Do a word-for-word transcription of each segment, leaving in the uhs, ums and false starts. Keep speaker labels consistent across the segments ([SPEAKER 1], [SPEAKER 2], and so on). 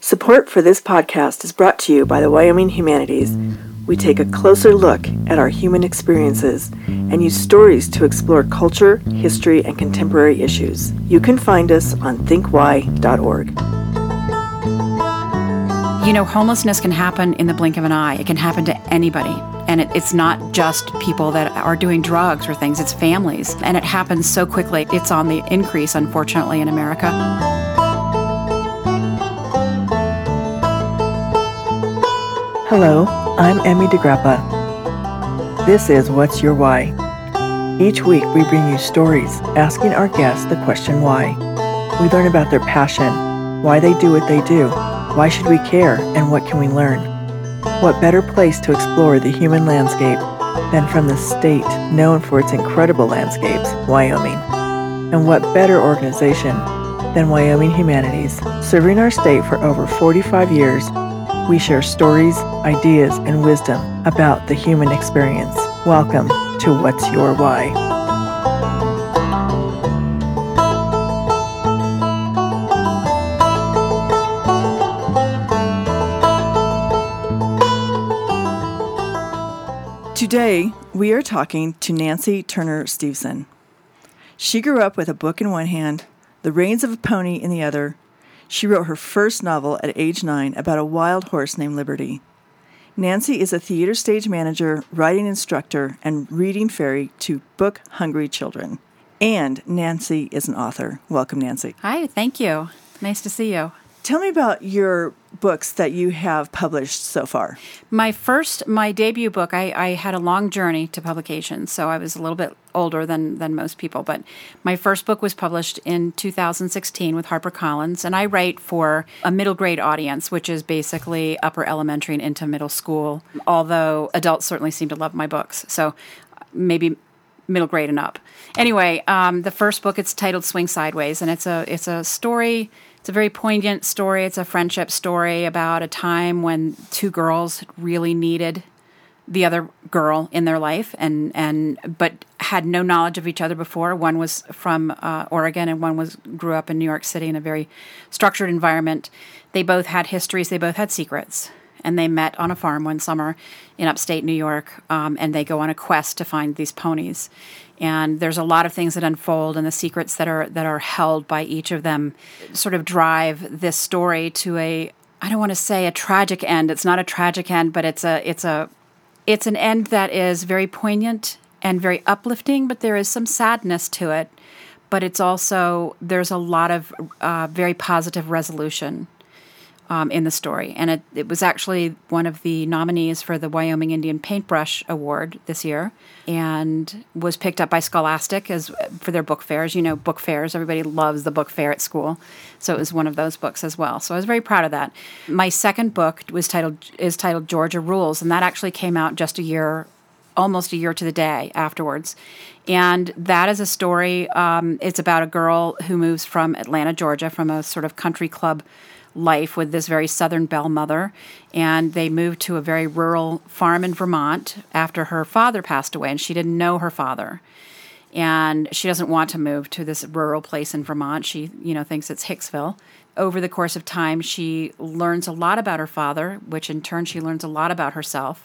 [SPEAKER 1] Support for this podcast is brought to you by the Wyoming Humanities. We take a closer look at our human experiences and use stories to explore culture, history, and contemporary issues. You can find us on think why dot org.
[SPEAKER 2] You know, homelessness can happen in the blink of an eye. It can happen to anybody. And it, it's not just people that are doing drugs or things, it's families. And it happens so quickly. It's on the increase, unfortunately, in America.
[SPEAKER 1] Hello, I'm Emmy DeGrappa. This is What's Your Why? Each week we bring you stories asking our guests the question why. We learn about their passion, why they do what they do, why should we care, and what can we learn? What better place to explore the human landscape than from the state known for its incredible landscapes, Wyoming? And what better organization than Wyoming Humanities? Serving our state for over forty-five years, we share stories, ideas, and wisdom about the human experience. Welcome to What's Your Why? Today, we are talking to Nancy Turner Steveson. She grew up with a book in one hand, the reins of a pony in the other. She wrote her first novel at age nine about a wild horse named Liberty. Nancy is a theater stage manager, writing instructor, and reading fairy to book-hungry children. And Nancy is an author. Welcome, Nancy.
[SPEAKER 2] Hi, thank you. Nice to see you.
[SPEAKER 1] Tell me about your books that you have published so far.
[SPEAKER 2] My first, my debut book, I, I had a long journey to publication, so I was a little bit older than, than most people. But my first book was published in two thousand sixteen with HarperCollins, and I write for a middle grade audience, which is basically upper elementary and into middle school, although adults certainly seem to love my books, so maybe middle grade and up. Anyway, um, the first book, it's titled Swing Sideways, and it's a it's a story. It's a very poignant story. It's a friendship story about a time when two girls really needed the other girl in their life, and, and but had no knowledge of each other before. One was from uh, Oregon, and one was grew up in New York City in a very structured environment. They both had histories. They both had secrets, and they met on a farm one summer in upstate New York, um, and they go on a quest to find these ponies. And there's a lot of things that unfold, and the secrets that are that are held by each of them sort of drive this story to a, I don't want to say a tragic end. It's not a tragic end, but it's a it's a it's an end that is very poignant and very uplifting, but there is some sadness to it. But it's also, there's a lot of uh, very positive resolution Um, in the story. And it, it was actually one of the nominees for the Wyoming Indian Paintbrush Award this year, and was picked up by Scholastic as for their book fairs. You know, book fairs, everybody loves the book fair at school. So it was one of those books as well. So I was very proud of that. My second book was titled is titled Georgia Rules, and that actually came out just a year, almost a year to the day afterwards. And that is a story, um, it's about a girl who moves from Atlanta, Georgia, from a sort of country club life with this very Southern belle mother, and they moved to a very rural farm in Vermont after her father passed away, and she didn't know her father. And she doesn't want to move to this rural place in Vermont. She, you know, thinks it's Hicksville. Over the course of time, she learns a lot about her father, which in turn she learns a lot about herself,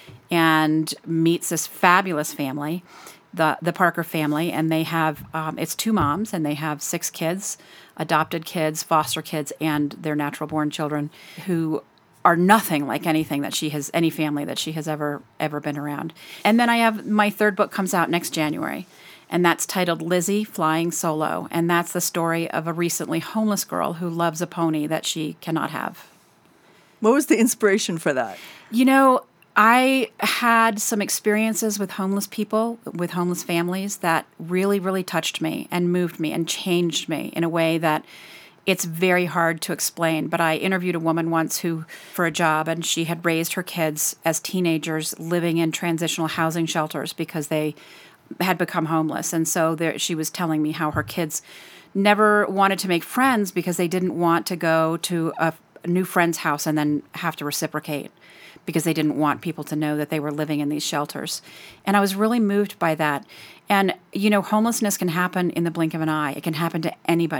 [SPEAKER 2] and meets this fabulous family, the the Parker family, and they have, um, it's two moms, and they have six kids, adopted kids, foster kids, and their natural-born children, who are nothing like anything that she has, any family that she has ever ever been around. And then I have, my third book comes out next January, and that's titled Lizzie Flying Solo, and that's the story of a recently homeless girl who loves a pony that she cannot have.
[SPEAKER 1] What was the inspiration for that?
[SPEAKER 2] You know, I had some experiences with homeless people, with homeless families, that really, really touched me and moved me and changed me in a way that it's very hard to explain. But I interviewed a woman once who, for a job, and she had raised her kids as teenagers living in transitional housing shelters because they had become homeless. And so there, she was telling me how her kids never wanted to make friends because they didn't want to go to a, a new friend's house and then have to reciprocate, because they didn't want people to know that they were living in these shelters. And I was really moved by that. And, you know, homelessness can happen in the blink of an eye. It can happen to anybody.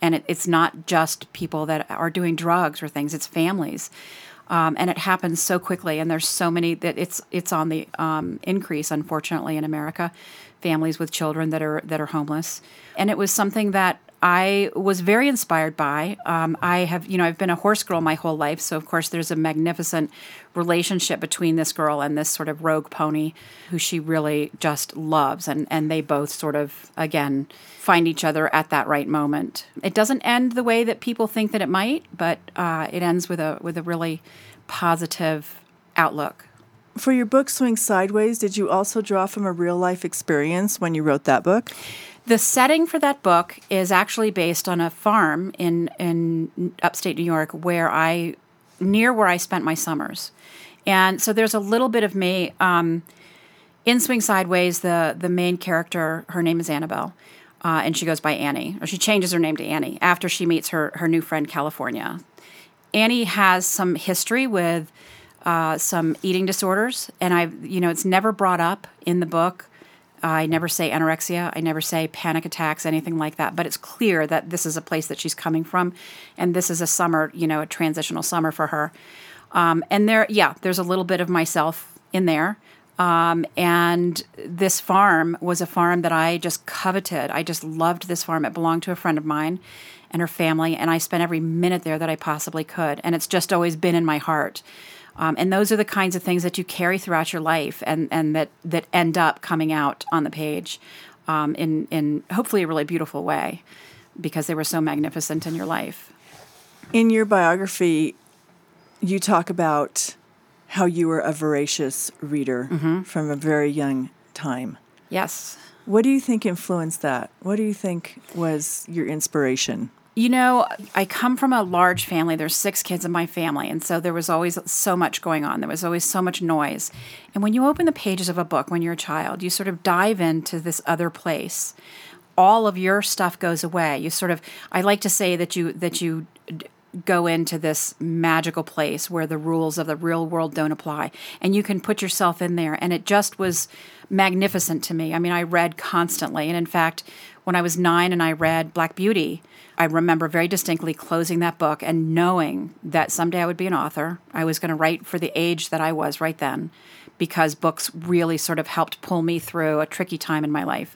[SPEAKER 2] And it, it's not just people that are doing drugs or things, it's families. Um, and it happens so quickly, and there's so many that it's it's on the um, increase, unfortunately, in America. Families with children that are that are homeless, and it was something that I was very inspired by. Um, I have, you know, I've been a horse girl my whole life, so of course there's a magnificent relationship between this girl and this sort of rogue pony, who she really just loves, and and they both sort of again find each other at that right moment. It doesn't end the way that people think that it might, but uh, it ends with a with a really positive outlook.
[SPEAKER 3] For your book, Swing Sideways, did you also draw from a real-life experience when you wrote that book?
[SPEAKER 2] The setting for that book is actually based on a farm in, in upstate New York where I, near where I spent my summers. And so there's a little bit of me. Um, in Swing Sideways, the, the main character, her name is Annabelle, uh, and she goes by Annie, or she changes her name to Annie after she meets her, her new friend, California. Annie has some history with uh, some eating disorders, and I, you know, it's never brought up in the book. I never say anorexia. I never say panic attacks, anything like that. But it's clear that this is a place that she's coming from, and this is a summer, you know, a transitional summer for her. Um, and there, yeah, there's a little bit of myself in there. Um, and this farm was a farm that I just coveted. I just loved this farm. It belonged to a friend of mine and her family, and I spent every minute there that I possibly could. And it's just always been in my heart. Um, and those are the kinds of things that you carry throughout your life, and, and that, that end up coming out on the page um, in, in hopefully a really beautiful way, because they were so magnificent in your life.
[SPEAKER 3] In your biography, you talk about how you were a voracious reader mm-hmm. from a very young time.
[SPEAKER 2] Yes.
[SPEAKER 3] What do you think influenced that? What do you think was your inspiration?
[SPEAKER 2] You know, I come from a large family. There's six kids in my family, and so there was always so much going on. There was always so much noise. And when you open the pages of a book when you're a child, you sort of dive into this other place. All of your stuff goes away. You sort of, I like to say that you that you go into this magical place where the rules of the real world don't apply, and you can put yourself in there. And it just was magnificent to me. I mean, I read constantly, and in fact, when I was nine and I read Black Beauty, I remember very distinctly closing that book and knowing that someday I would be an author. I was going to write for the age that I was right then, because books really sort of helped pull me through a tricky time in my life.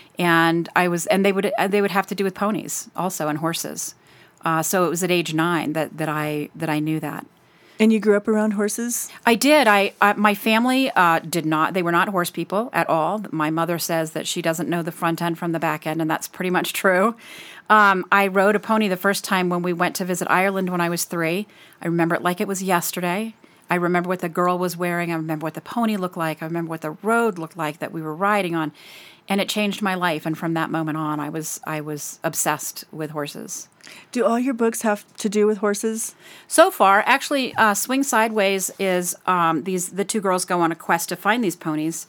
[SPEAKER 2] And I was, and they would they would have to do with ponies also, and horses. Uh, so it was at age nine that, that I that I knew that.
[SPEAKER 3] And you grew up around horses?
[SPEAKER 2] I did. I, I my family uh, did not. They were not horse people at all. My mother says that she doesn't know the front end from the back end, and that's pretty much true. Um, I rode a pony the first time when we went to visit Ireland when I was three. I remember it like it was yesterday. I remember what the girl was wearing. I remember what the pony looked like. I remember what the road looked like that we were riding on, and it changed my life. And from that moment on, I was I was obsessed with horses.
[SPEAKER 3] Do all your books have to do with horses?
[SPEAKER 2] So far, actually, uh, Swing Sideways is um, these the two girls go on a quest to find these ponies,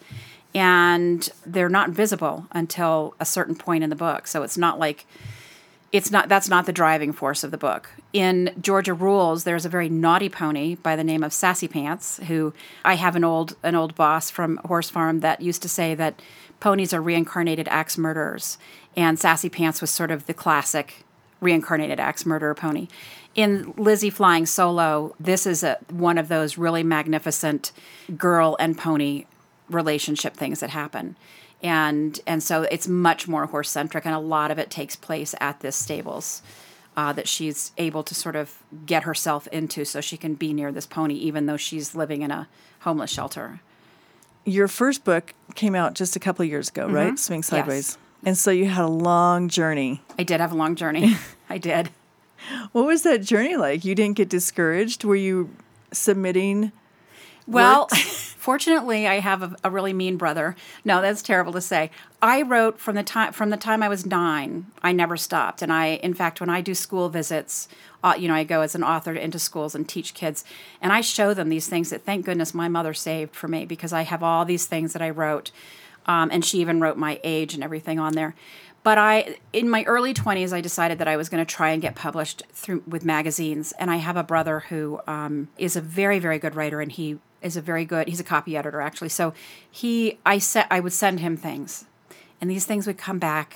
[SPEAKER 2] and they're not visible until a certain point in the book. So it's not like it's not that's not the driving force of the book. In Georgia Rules, there's a very naughty pony by the name of Sassy Pants, who I have an old an old boss from Horse Farm that used to say that ponies are reincarnated axe murderers, and Sassy Pants was sort of the classic reincarnated axe murderer pony. In Lizzie Flying Solo, this is a, one of those really magnificent girl and pony relationship things that happen. And and so it's much more horse-centric, and a lot of it takes place at this stables uh, that she's able to sort of get herself into so she can be near this pony, even though she's living in a homeless shelter.
[SPEAKER 3] Your first book came out just a couple of years ago, mm-hmm. right? Swing Sideways.
[SPEAKER 2] Yes.
[SPEAKER 3] And so you had a long journey.
[SPEAKER 2] I did have a long journey. I did.
[SPEAKER 3] What was that journey like? You didn't get discouraged? Were you submitting?
[SPEAKER 2] Well,
[SPEAKER 3] works?
[SPEAKER 2] Fortunately, I have a, a really mean brother. No, that's terrible to say. I wrote from the time from the time I was nine. I never stopped, and I, in fact, when I do school visits, uh, you know, I go as an author into schools and teach kids, and I show them these things that, thank goodness, my mother saved for me, because I have all these things that I wrote. Um, and she even wrote my age and everything on there. But I, in my early twenties, I decided that I was going to try and get published through with magazines. And I have a brother who um, is a very, very good writer, and he is a very good. He's a copy editor, actually. So he, I set, I would send him things, and these things would come back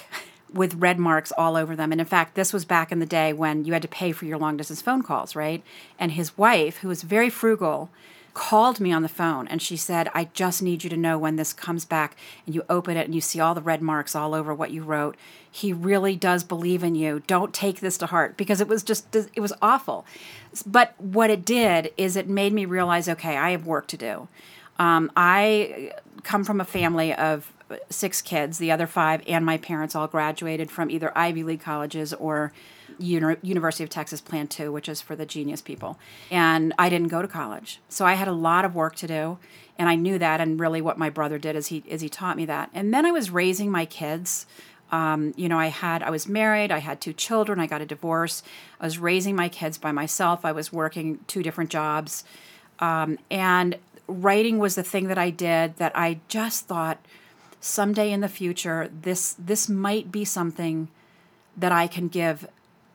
[SPEAKER 2] with red marks all over them. And in fact, this was back in the day when you had to pay for your long distance phone calls, right? And his wife, who was very frugal, called me on the phone and she said, I just need you to know when this comes back and you open it and you see all the red marks all over what you wrote. He really does believe in you. Don't take this to heart, because it was just, it was awful. But what it did is it made me realize, okay, I have work to do. Um, I come from a family of six kids. The other five and my parents all graduated from either Ivy League colleges or Uni- University of Texas Plan two, which is for the genius people. And I didn't go to college. So I had a lot of work to do. And I knew that. And really what my brother did is he is he taught me that. And then I was raising my kids. Um, you know, I had I was married. I had two children. I got a divorce. I was raising my kids by myself. I was working two different jobs. Um, and writing was the thing that I did that I just thought someday in the future, this this might be something that I can give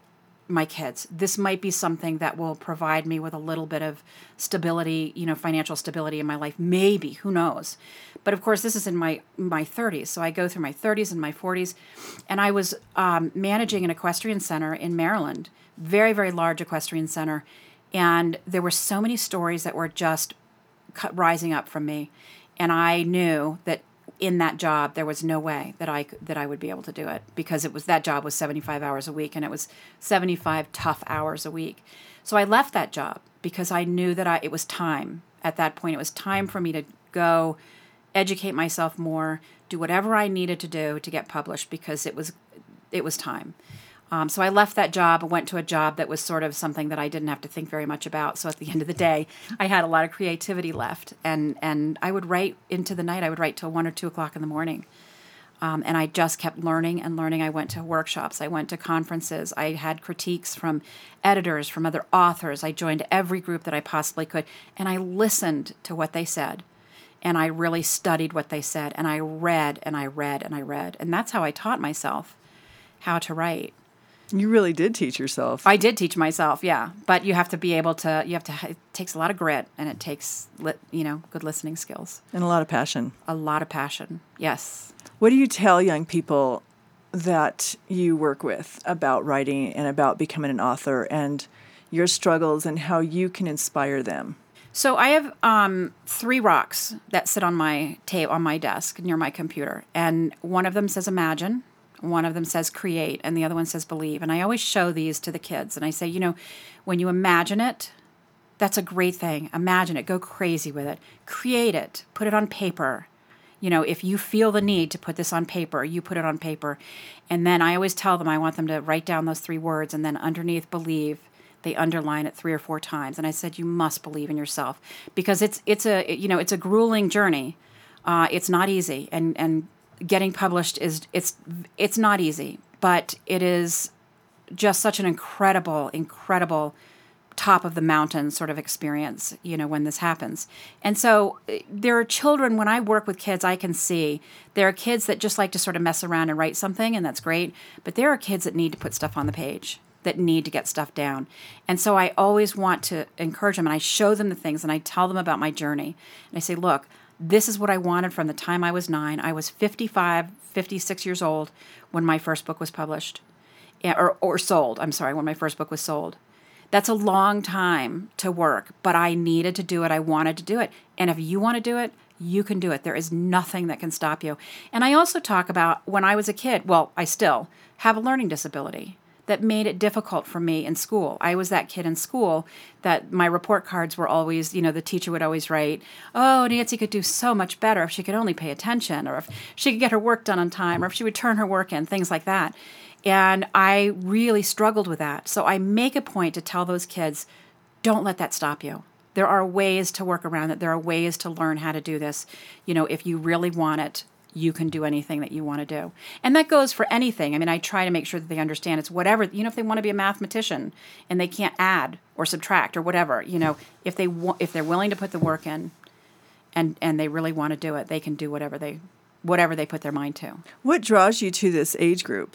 [SPEAKER 2] my kids. This might be something that will provide me with a little bit of stability, you know, financial stability in my life. Maybe, who knows? But of course, this is in my my thirties. So I go through my thirties and my forties. And I was um, managing an equestrian center in Maryland, very, very large equestrian center. And there were so many stories that were just rising up from me. And I knew that in that job, there was no way that I that I would be able to do it, because it was that job was seventy-five hours a week, and it was seventy-five tough hours a week. So I left that job because I knew that I it was time. At that point, it was time for me to go educate myself more, do whatever I needed to do to get published, because it was it was time. Um, so I left that job and went to a job that was sort of something that I didn't have to think very much about. So at the end of the day, I had a lot of creativity left. And, and I would write into the night. I would write till one or two o'clock in the morning. Um, and I just kept learning and learning. I went to workshops. I went to conferences. I had critiques from editors, from other authors. I joined every group that I possibly could. And I listened to what they said. And I really studied what they said. And I read and I read and I read. And that's how I taught myself how to write.
[SPEAKER 3] You really did teach yourself.
[SPEAKER 2] I did teach myself, yeah. But you have to be able to, you have to, it takes a lot of grit, and it takes, you know, good listening skills.
[SPEAKER 3] And a lot of passion.
[SPEAKER 2] A lot of passion, yes.
[SPEAKER 3] What do you tell young people that you work with about writing and about becoming an author, and your struggles and how you can inspire them?
[SPEAKER 2] So I have um, three rocks that sit on my tape on my desk near my computer, and one of them says imagine. One of them says create, and the other one says believe. And I always show these to the kids. And I say, you know, when you imagine it, that's a great thing. Imagine it. Go crazy with it. Create it. Put it on paper. You know, if you feel the need to put this on paper, you put it on paper. And then I always tell them I want them to write down those three words, and then underneath believe, they underline it three or four times. And I said, you must believe in yourself, because it's it's a you know it's a grueling journey. Uh, it's not easy, and and getting published is it's it's not easy, but it is just such an incredible, incredible top of the mountain sort of experience, you know, when this happens. And so there are children, when I work with kids, I can see there are kids that just like to sort of mess around and write something, and that's great. But there are kids that need to put stuff on the page, that need to get stuff down. And so I always want to encourage them, and I show them the things, and I tell them about my journey. And I say, look, this is what I wanted from the time I was nine. I was fifty-five, fifty-six years old when my first book was published, or, or sold. I'm sorry, when my first book was sold. That's a long time to work, but I needed to do it. I wanted to do it. And if you want to do it, you can do it. There is nothing that can stop you. And I also talk about when I was a kid, well, I still have a learning disability that made it difficult for me in school. I was that kid in school that my report cards were always, you know, the teacher would always write, oh, Nancy could do so much better if she could only pay attention, or if she could get her work done on time, or if she would turn her work in, things like that. And I really struggled with that. So I make a point to tell those kids, don't let that stop you. There are ways to work around it. There are ways to learn how to do this. You know, if you really want it, you can do anything that you want to do. And that goes for anything. I mean, I try to make sure that they understand it's whatever, you know, if they want to be a mathematician and they can't add or subtract or whatever, you know, if they wa- if they're willing to put the work in and, and they really want to do it, they can do whatever they whatever they put their mind to.
[SPEAKER 3] What draws you to this age group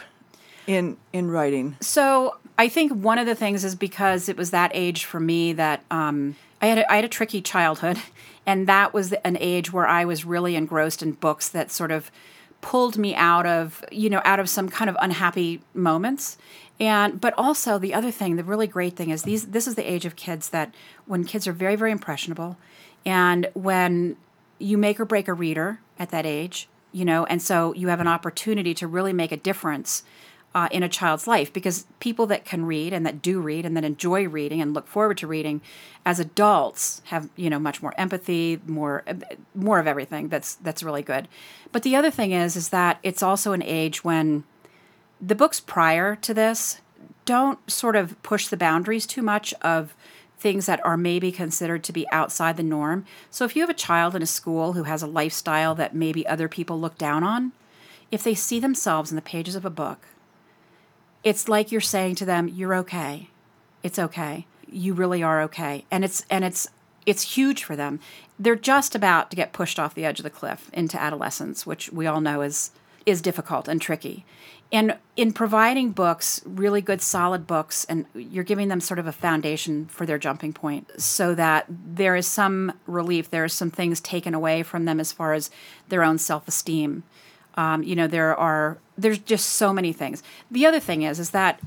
[SPEAKER 3] in in writing?
[SPEAKER 2] So I think one of the things is because it was that age for me that um, I had a, I had a tricky childhood. And that was an age where I was really engrossed in books that sort of pulled me out of, you know, out of some kind of unhappy moments. And but also the other thing, the really great thing is these this is the age of kids that when kids are very, very impressionable, and when you make or break a reader at that age, you know, and so you have an opportunity to really make a difference uh, in a child's life, because people that can read and that do read and that enjoy reading and look forward to reading as adults have, you know, much more empathy, more more of everything. That's that's really good. But the other thing is, is that it's also an age when the books prior to this don't sort of push the boundaries too much of things that are maybe considered to be outside the norm. So if you have a child in a school who has a lifestyle that maybe other people look down on, if they see themselves in the pages of a book, it's like you're saying to them, you're okay. It's okay. You really are okay. And it's and it's it's huge for them. They're just about to get pushed off the edge of the cliff into adolescence, which we all know is is difficult and tricky. And in providing books, really good, solid books, and you're giving them sort of a foundation for their jumping point so that there is some relief, there are some things taken away from them as far as their own self-esteem. Um, you know, there are, there's just so many things. The other thing is, is that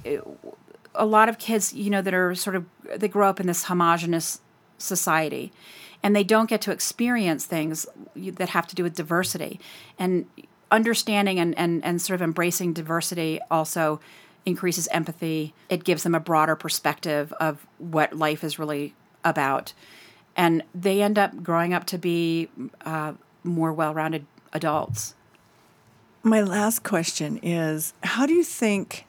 [SPEAKER 2] a lot of kids, you know, that are sort of, they grow up in this homogenous society, and they don't get to experience things that have to do with diversity. And understanding and, and, and sort of embracing diversity also increases empathy. It gives them a broader perspective of what life is really about. And they end up growing up to be uh, more well-rounded adults.
[SPEAKER 3] My last question is, how do you think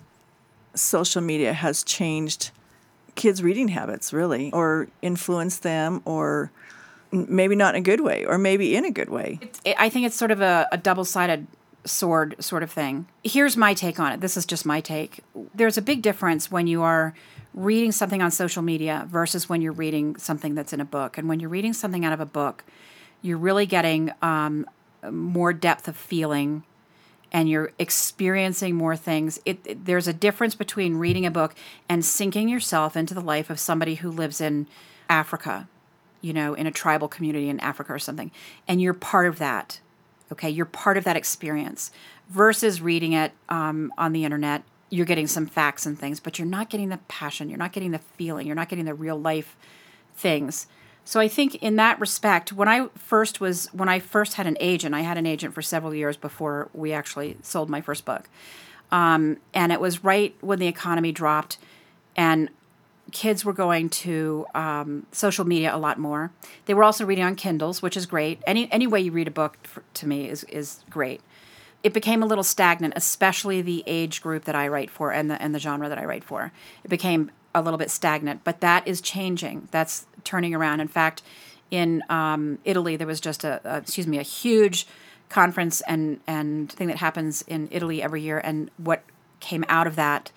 [SPEAKER 3] social media has changed kids' reading habits, really, or influenced them, or maybe not in a good way, or maybe in a good way?
[SPEAKER 2] It's, it, I think it's sort of a, a double-sided sword sort of thing. Here's my take on it. This is just my take. There's a big difference when you are reading something on social media versus when you're reading something that's in a book. And when you're reading something out of a book, you're really getting um, more depth of feeling, and you're experiencing more things. It, it, there's a difference between reading a book and sinking yourself into the life of somebody who lives in Africa, you know, in a tribal community in Africa or something, and you're part of that, okay? You're part of that experience, versus reading it um, on the internet. You're getting some facts and things, but you're not getting the passion, you're not getting the feeling, you're not getting the real life things. So I think in that respect, when I first was, when I first had an agent, I had an agent for several years before we actually sold my first book. Um, and it was right when the economy dropped, and kids were going to um, social media a lot more. They were also reading on Kindles, which is great. Any any way you read a book, for, to me, is is great. It became a little stagnant, especially the age group that I write for and the and the genre that I write for. It became a little bit stagnant, but that is changing. That's turning around. In fact, in um, Italy, there was just a, a excuse me a huge conference and and thing that happens in Italy every year, and what came out of that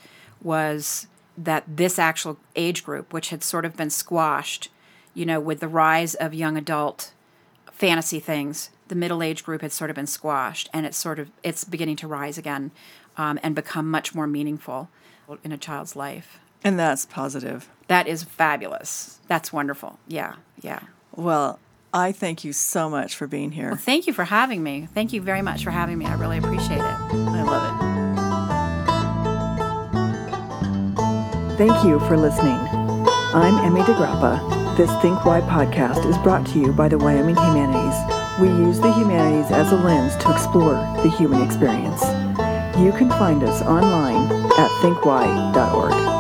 [SPEAKER 2] was that this actual age group, which had sort of been squashed, you know, with the rise of young adult fantasy things, the middle age group had sort of been squashed, and it's sort of it's beginning to rise again um, and become much more meaningful in a child's life.
[SPEAKER 3] And that's positive.
[SPEAKER 2] That is fabulous. That's wonderful. Yeah, yeah.
[SPEAKER 3] Well, I thank you so much for being here.
[SPEAKER 2] Well, thank you for having me. Thank you very much for having me. I really appreciate it.
[SPEAKER 3] I love
[SPEAKER 1] it. Thank you for listening. I'm Emmy DeGrappa. This Think Why podcast is brought to you by the Wyoming Humanities. We use the humanities as a lens to explore the human experience. You can find us online at think why dot org.